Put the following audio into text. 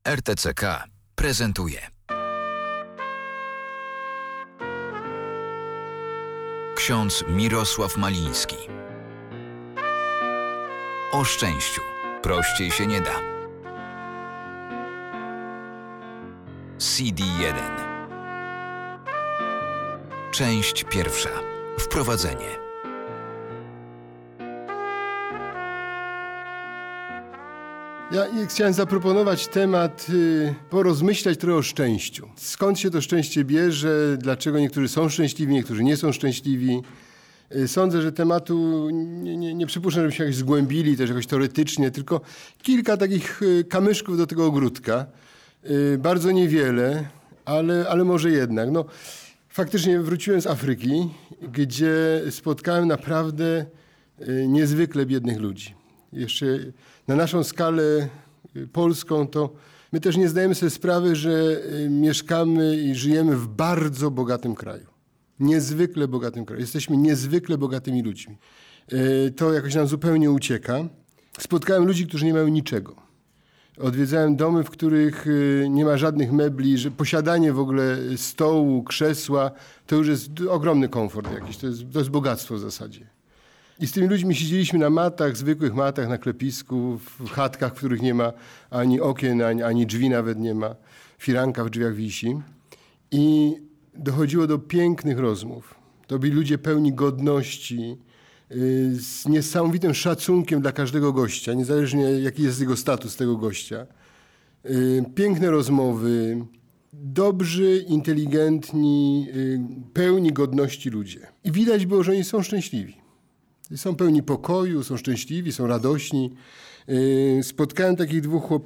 RTCK prezentuje ksiądz Mirosław Maliński. O szczęściu. Prościej się nie da. CD1. Część pierwsza. Wprowadzenie. Ja chciałem zaproponować temat, porozmyślać trochę o szczęściu. Skąd się to szczęście bierze, dlaczego niektórzy są szczęśliwi, niektórzy nie są szczęśliwi. Sądzę, że tematu nie przypuszczam, żebyśmy się jakoś zgłębili, też jakoś teoretycznie, tylko kilka takich kamyszków do tego ogródka. Bardzo niewiele, ale może jednak. No, faktycznie wróciłem z Afryki, gdzie spotkałem naprawdę niezwykle biednych ludzi. Jeszcze na naszą skalę polską to my też nie zdajemy sobie sprawy, że mieszkamy i żyjemy w bardzo bogatym kraju. Niezwykle bogatym kraju. Jesteśmy niezwykle bogatymi ludźmi. To jakoś nam zupełnie ucieka. Spotkałem ludzi, którzy nie mają niczego. Odwiedzałem domy, w których nie ma żadnych mebli, że posiadanie w ogóle stołu, krzesła, to już jest ogromny komfort jakiś. To jest bogactwo w zasadzie. I z tymi ludźmi siedzieliśmy na matach, zwykłych matach, na klepisku, w chatkach, w których nie ma ani okien, ani drzwi nawet nie ma. Firanka w drzwiach wisi. I dochodziło do pięknych rozmów. To byli ludzie pełni godności, z niesamowitym szacunkiem dla każdego gościa, niezależnie jaki jest jego status tego gościa. Piękne rozmowy, dobrzy, inteligentni, pełni godności ludzie. I widać było, że oni są szczęśliwi. Są pełni pokoju, są szczęśliwi, są radośni. Spotkałem takich dwóch chłopaków,